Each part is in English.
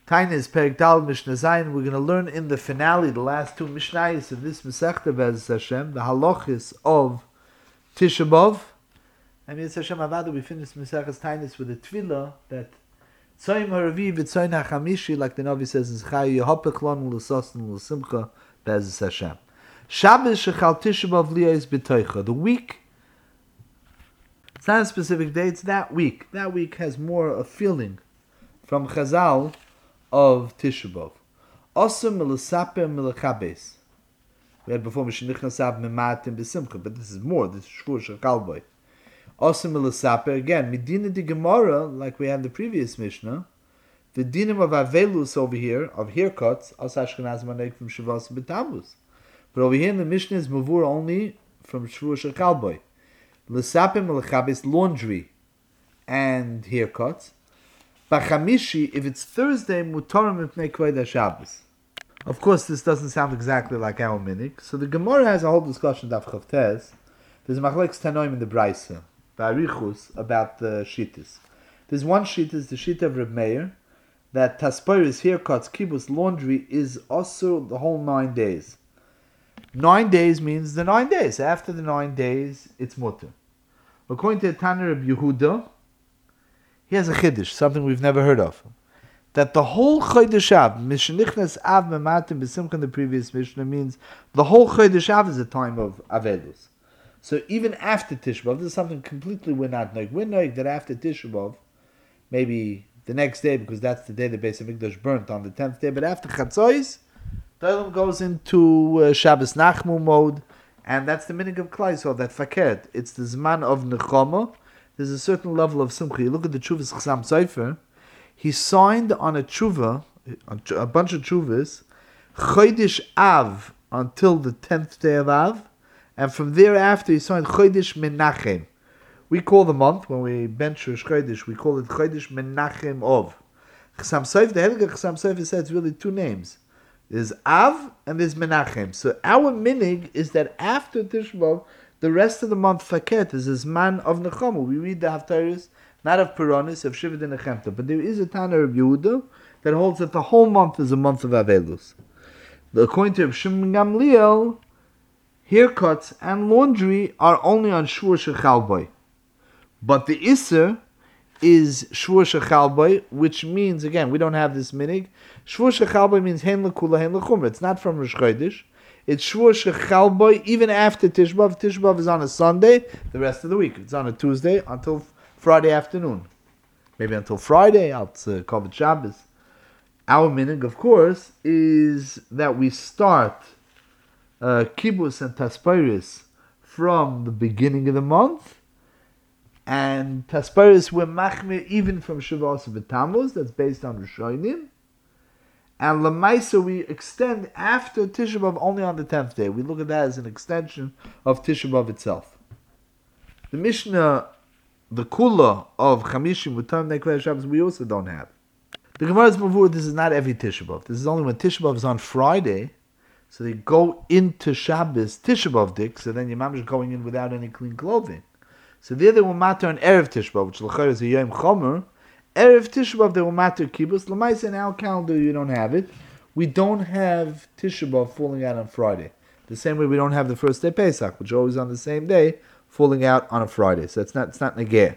Tainis Perek Dal Mishnah Zayin. We're going to learn in the finale, the last two Mishnayos of this Masechta Bez Hashem, the halachis of Tisha B'Av. And Bez Hashem Avadu, we finished Masechtas Tainis with a tefillah that Tzoyim HaRavi v'Tzoyim HaChamishi, like the Navi says in Zechariah, Yehopech Lanu L'Sosnu L'Simcha Bez Hashem. Shabbos Shechal Tisha B'Av Liyos B'Toicha. The week, it's not a specific day, it's that week. That week has more a feeling from Chazal of Tisha B'Av. Osum Milasaper Milachabes. We had before Mishnichnasav Mematim B'Simcha, but this is more, this is Shvur Shechal Boy. Osum Milasaper, again, Medina de Gemara, like we had in the previous Mishnah, the dinim of Avelus over here, of haircuts, As Ashkenaz Manek from Shavas B'Tammuz. But over here in the Mishnah is Mavur only from Shvur Shechal Boy. L'Saper Milachabes, laundry and haircuts. B'Chamishi, if it's Thursday, Mutarim Mipnei Kvod HaShabbos. Of course, this doesn't sound exactly like our minik. So the Gemara has a whole discussion, Daf Chavtes. There's Machlekes Tanoim in the Braisa, Ba'arichus, about the Shittas. There's one Shittas, the Shitta of Reb Meir, that Tasporis, haircuts, kibbutz, laundry is also the whole 9 days. 9 days means the 9 days. After the 9 days, it's mutter. According to the Tanner of Yehuda, he has a chiddush, something we've never heard of. That the whole Chodesh Av, Mishnichnas Av Mematim B'Simcha in the previous Mishnah, means the whole Chodesh Av is a time of Avelus. So even after Tisha B'Av, this is something completely we're not knowing. We're knowing that after Tisha B'Av, maybe the next day, because that's the day the Beis HaMikdash burnt on the 10th day, but after Chatzos, the Olam goes into Shabbos Nachmu mode, and that's the meaning of Klai Yisrael, that Fakert. It's the Zman of Nechama. There's a certain level of Simcha. You look at the Tshuvas Chassam Sofer, he signed on a Tshuva, a bunch of Tshuvas, Chodesh Av until the 10th day of Av, and from thereafter he signed Chodesh Menachem. We call the month, when we bench Rosh Chodesh, we call it Chodesh Menachem Ov. Chassam Sofer, the Helga Chassam Sofer said it's really two names. There's Av and there's Menachem. So our minig is that after Tisha B'Av, the rest of the month Faket is this man of Nechama. We read the Haftarahs, not of Puronis, of Shivat and Nechemta. But there is a Tanner of Yehuda that holds that the whole month is a month of Avelus. According to Shimon Gamliel, haircuts and laundry are only on Shvur Shechal Boy. But the Isser is Shvur Shechal Boy, which means, again, we don't have this minig. Shvur Shechal Boy means Hen L'Kula, Hen L'Chumra. It's not from Rosh Chodesh. It's Shvur Shechal Boy even after Tisha B'Av. Tisha B'Av is on a Sunday, the rest of the week. It's on a Tuesday until Friday afternoon. Maybe until Friday, out Kavod Shabbos. Our minig, of course, is that we start Kibbutz and Tasparis from the beginning of the month, and Tasparis we're machmir even from Shavos B'Tammuz, that's based on Rishonim. And Lamaisa we extend after Tisha B'Av only on the 10th day. We look at that as an extension of Tisha B'Av itself. The Mishnah, the Kula of Chamishim Mutam Nekvei Shabbos, we also don't have. The Gemara's Mavur, this is not every Tisha B'Av. This is only when Tisha B'Av is on Friday. So they go into Shabbos, Tisha B'Av dik, so then your mom is going in without any clean clothing. So there they will matter on Erev Tisha B'Av, which l'chayr is a Yom Chomer. Erev Tisha B'Av, they will matter kibbutz. L'maisa, in our calendar, you don't have it. We don't have Tisha B'Av falling out on Friday. The same way we don't have the first day Pesach, which is always on the same day, falling out on a Friday. So it's not negeh.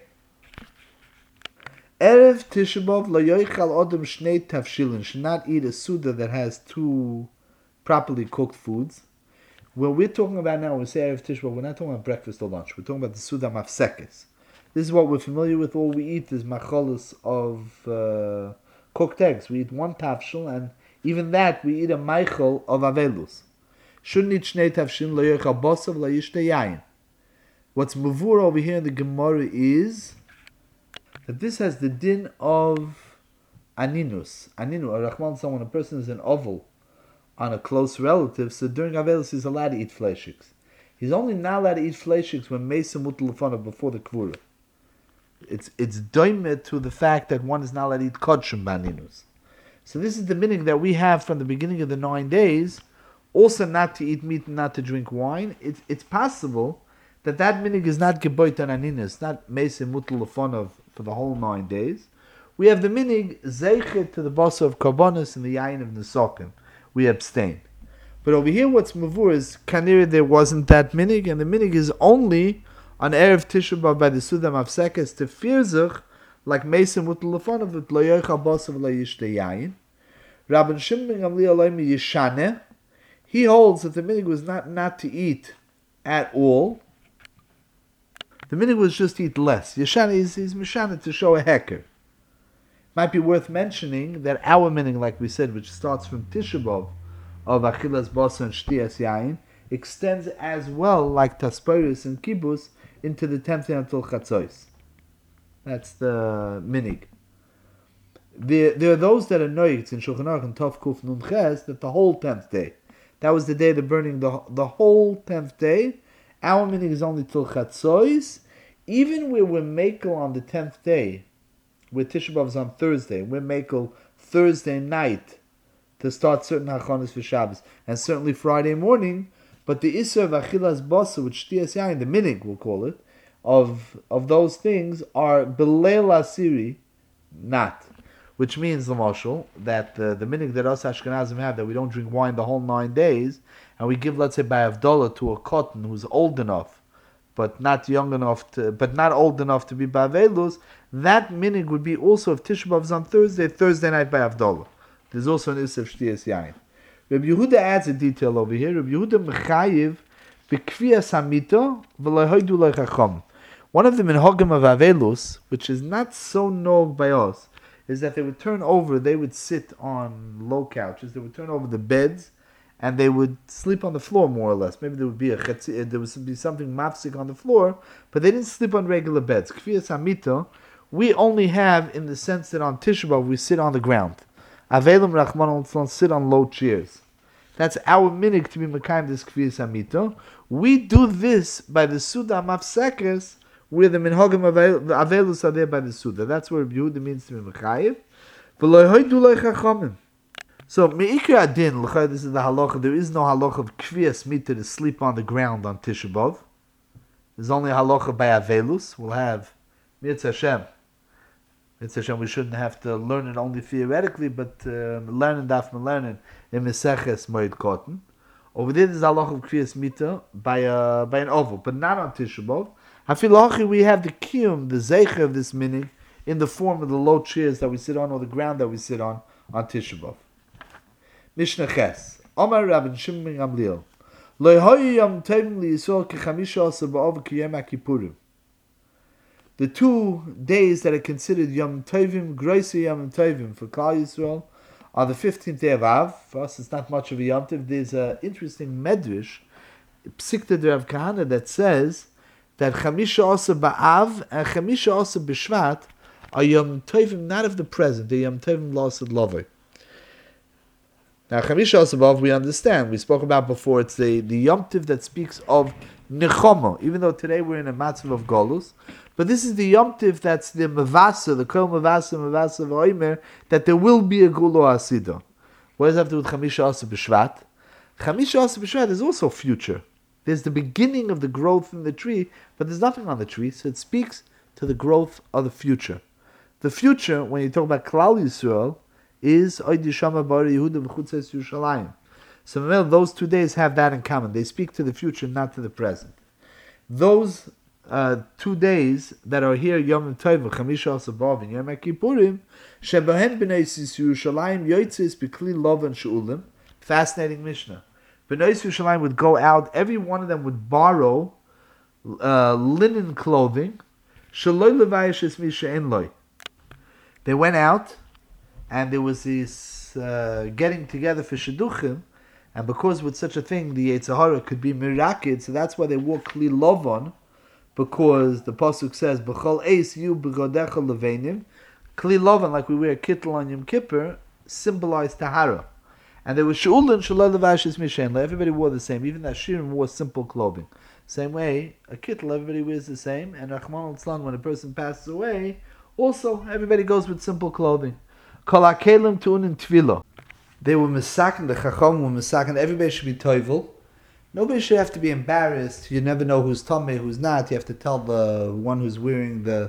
Erev Tisha B'Av, lo yoichal odom shnei tavshilin, should not eat a suda that has two properly cooked foods. What we're talking about now, when we say Erev Tisha B'Av, we're not talking about breakfast or lunch. We're talking about the suda mafsekes. This is what we're familiar with. All we eat is macholos of cooked eggs. We eat one tafshil, and even that, we eat a meichel of avelus. Shouldn't eat shnei tafshil, lo yochal bosav, lo yishte yayin. What's mavur over here in the Gemara is that this has the din of aninus. Aninu, a rachman, someone, a person is an oval on a close relative, so during avelus he's allowed to eat fleishiks. He's only not allowed to eat fleishiks when mesa mutalafana before the kvura. It's doimet to the fact that one is not allowed to eat kodshim baninus. So this is the meaning that we have from the beginning of the 9 days, also not to eat meat and not to drink wine. It's possible that meaning is not geboit on aninus, not mesa mutalafana for the whole 9 days. we have the minig zeichet to the boss of karbonis and the yain of nesokim. We abstain. But over here, what's mavur is kanir there wasn't that minig, and the minig is only on erev Tisha B'av by the Suda Mafsekes to firzach, like Mason with the lefonov with loyocha boss of layishte yain. Rabban Shimon Gamliel Oimi Yishane, he holds that the minig was not to eat at all. The minig was just to eat less. Yishane is mishane to show a hecker. Might be worth mentioning that our minig, like we said, which starts from Tisha B'av of Achilas Basa and Shtiyas Yain, extends as well, like Tasperis and Kibbutz, into the 10th day until Chatzos. That's the minig. There are those that are noyits in Shulchan Aruch and Tov Kuf Nun Ches that the whole 10th day. That was the day they're burning the whole 10th day. Our minig is only till Chatzos. Even where we're makel on the 10th day, where Tisha B'av is on Thursday, we're makel Thursday night to start certain hachonis for Shabbos, and certainly Friday morning. But the Isser of Achilas Basa, which Shtiyas Yain, the minig we'll call it, of those things are Beleil Asiri, not. Which means, Lamashal, that the minig that us Ashkenazim have, that we don't drink wine the whole 9 days, and we give, let's say, by Avdollah to a cotton who's old enough, but not young enough but not old enough to be Bavelus, that minig would be also if Tisha B'av is on Thursday night by Avdollah. There's also an Isser of Shtiyas Yain. Rabbi Yehuda adds a detail over here. Rabbi Yehuda mechayiv b'kviyas hamito v'lohoidu lochachom. One of the minhagim of Avelus, which is not so nog by us, is that they would sit on low couches, they would turn over the beds, and they would sleep on the floor more or less. Maybe there would be something mafsik on the floor, but they didn't sleep on regular beds. Kfiyas hamito, we only have in the sense that on Tisha B'av we sit on the ground. Avelim Rachman al sit on low chairs. That's our minig to be mekayim this kfiyas hamito. We do this by the Suda Mafsekes, where the minhagim of Avelus are there by the Suda. That's where Yehuda means to be mechayiv. So meikra adin, this is the halacha. There is no halacha of kviyas mita to sleep on the ground on Tisha B'av. There's only a halacha by Avelus. We'll have Mitzvah Hashem. Mitzvah Hashem. We shouldn't have to learn it only theoretically, but learning in Meseches Moed Kotten. Over there's a halacha of kviyas mita by an oval, but not on Tisha B'av. Hafilachi, we have the kiyum, the zeicher of this minig, in the form of the low chairs that we sit on, or the ground that we sit on Tisha B'av. Mishnah Ches. Omar Rabban Shimon Gamliel. Lo hoyu yom tovim liyisrael kechamisha asa ba'ov k'yom HaKippurim. The 2 days that are considered Yom Tovim, Groisa Yom Tovim for Klal Yisrael, are the 15th day of Av. For us, it's not much of a Yom Tov. There's an interesting medrash, Psikta de Rav Kahana, that says that Chamisha Asa Ba'av and Chamisha Asa B'Shvat are Yom Tovim not of the present, they're Yom Tovim L'Asad Lovei. Now, Chamisha Asa B'Av we understand. We spoke about before, it's the Yom Tov that speaks of Nechama, even though today we're in a matzav of Golus. But this is the Yom Tov that's the Mavasa, the Kol Mavasa V'Omer, that there will be a Gulo Asidah. What does that have to do with Chamisha Asa B'Shvat? Chamisha Asa B'Shvat is also future. There's the beginning of the growth in the tree, but there's nothing on the tree, so it speaks to the growth of the future. The future, when you talk about Klal Yisrael, is Oid Yishama Bar Yehuda V'chutzes Yerushalayim. So remember, those 2 days have that in common. They speak to the future, not to the present. Those 2 days that are here, Yom Tov, Chamisha Asa B'Av, and Yom HaKippurim, Shebehen B'nei Yerushalayim Yotzes B'Kli Lovan She'ulim. Fascinating Mishnah. B'nai Yerushalayim would go out, every one of them would borrow linen clothing. They went out, and there was this getting together for Shidduchim, and because with such a thing, the Yetzer Hara could be mirakid, so that's why they wore Kli Lovon, because the Pasuk says, B'chol eis yu b'godecha levenim. Kli Lovon, like we wear kittel on Yom Kippur, symbolized Tahara. And there was She'ulin, Shalal Levashis Mishen. Everybody wore the same. Even the Ashirim wore simple clothing. Same way, a kittel, everybody wears the same. And Rahman al-Tzlan, when a person passes away, also, everybody goes with simple clothing. Kol HaKelim Tu'unin Tvilo. They were Mesakin, the Chacham were Mesakin. Everybody should be Toivel. Nobody should have to be embarrassed. You never know who's Tomei, who's not. You have to tell the one who's wearing the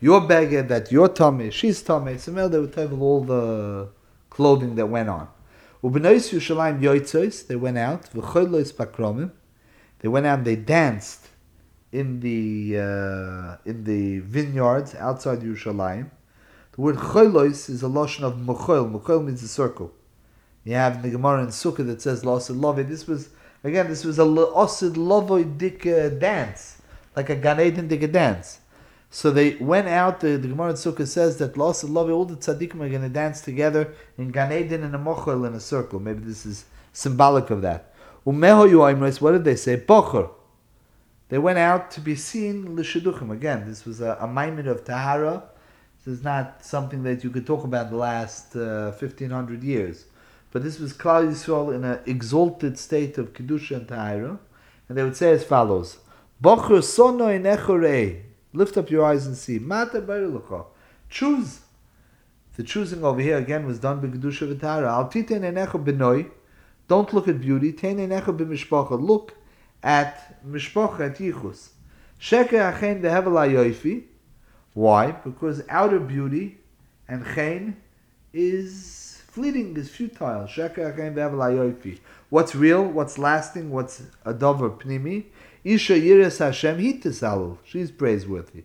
your beged, that your tummy, she's tummy. So they would table all the clothing that went on. Ubenos Yerushalayim yoitzos, they went out. V'cholos bakromim, they went out and they danced in the vineyards outside Yerushalayim. The word cholos is a lotion of mochol. Mochol means a circle. You have in the Gemara in Sukkah that says L'Osid Lovei. This was a L'Osid Lovei dance, like a Gan Eden dance. So they went out, the Gemara in Sukkah says that L'Osid Lovei, all the tzaddikim are going to dance together in Gan Eden and a mochel in a circle. Maybe this is symbolic of that. Umeho Yoimres, what did they say? Bocher. They went out to be seen l'shiduchim. Again, this was a maimed of Tahara. This is not something that you could talk about the last 1500 years. But this was Klal Yisrael in an exalted state of Kedusha and Tahara. And they would say as follows, Bocher sono inechorei. Lift up your eyes and see. Mata barilucha. Choose. The choosing over here again was done by Kedusha and Tahara. Al titen enecho benoi. Don't look at beauty. Ten enecho b'mishpacha. Look at mishpacha, at yichus. Sheker achen dehevel hayoifi. Why? Because outer beauty and chen is fleeting, is futile. What's real, what's lasting, what's a dover pnimi? Isha yiras Hashem hitisalul. She's praiseworthy.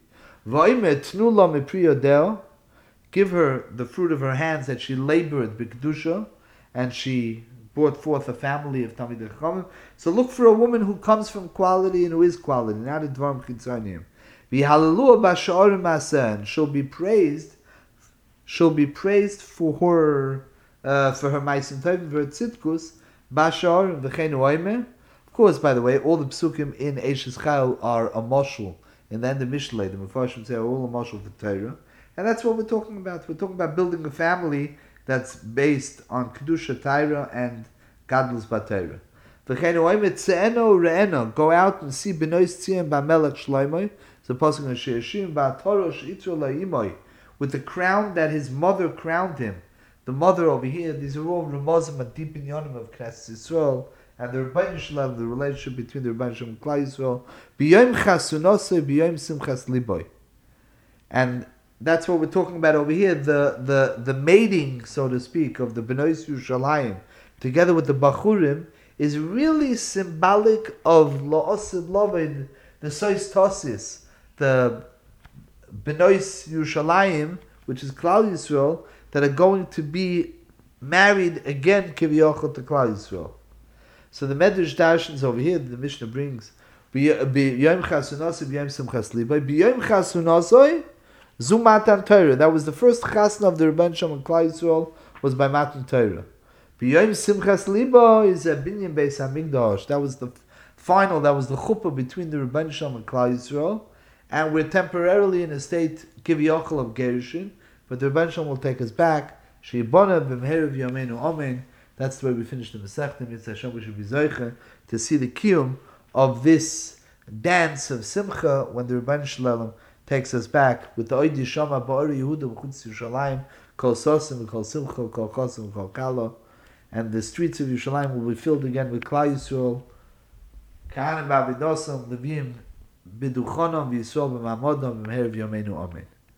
Give her the fruit of her hands that she labored b'kedusha, and she brought forth a family of Talmidei Chachamim. So look for a woman who comes from quality and who is quality, not a dvarim chitzoniyim. V'halelu b'sha'arim maseh, and she'll be praised for her ma'asim tovim, for her tzidkus, b'sha'arim v'chein oimer. Of course, by the way, all the psukim in Eishes Chayil are a moshul. In the end of Mishlei, the Mefarshim say are all a moshul for Torah. And that's what we're talking about. We're talking about building a family that's based on Kedusha Torah and Gadlus B'Torah. V'chein oimer tze'eno re'eno, go out and see B'nois Tzion b'melech Shlomo. So pasuk on Sheishim ba'torosh itro la'imoy, with the crown that his mother crowned him. The mother over here, these are all Ramazim and deep inyanim of Knesset Yisrael, and the Rebbeinu Shalom, the relationship between the Rebbeinu Shalom and Klal Yisrael. B'yom chasunose, b'yom simchas liboy. And that's what we're talking about over here, the mating, so to speak, of the B'nois Yerushalayim, together with the Bachurim, is really symbolic of L'Osid Lovei, the Sois Tosis, the B'nois Yerushalayim, which is Klal Yisrael, that are going to be married again, Kiviyachot, to Klal Yisrael. So the Medrash Darshans over here, the Mishnah brings, B'yom chasunasoi, b'yom simchas libay, b'yom chasunasoi, zu matan Torah. That was the first chasna of the Rebbeinu Shalom and Klal Yisrael, was by matan Torah. B'yom simchas libay is a binyan beis hamikdash. That was the final, that was the chuppah between the Rebbeinu Shalom and Klal Yisrael. And we're temporarily in a state Kiviyachol of Gerushin, but the Rebbeinu Shalom will take us back. Sheibona b'mherav yameinu amen. That's the way we finish the Masechta. Mitzvah Hashem, we should be zoiche to see the kiyum of this dance of Simcha when the Rebbeinu Shalom takes us back with the Oid Yishama Ba'ori Yehuda B'chutz Yerushalayim, Kol Sosim, Kol Simcha, Kol Chosim, Kol Kalo, and the streets of Yerushalayim will be filled again with Klal Yisrael, Kahanim Ba'avidosam, Levim B'duchonom, V'Yisrael B'Mamodom, B'mherav yameinu amen.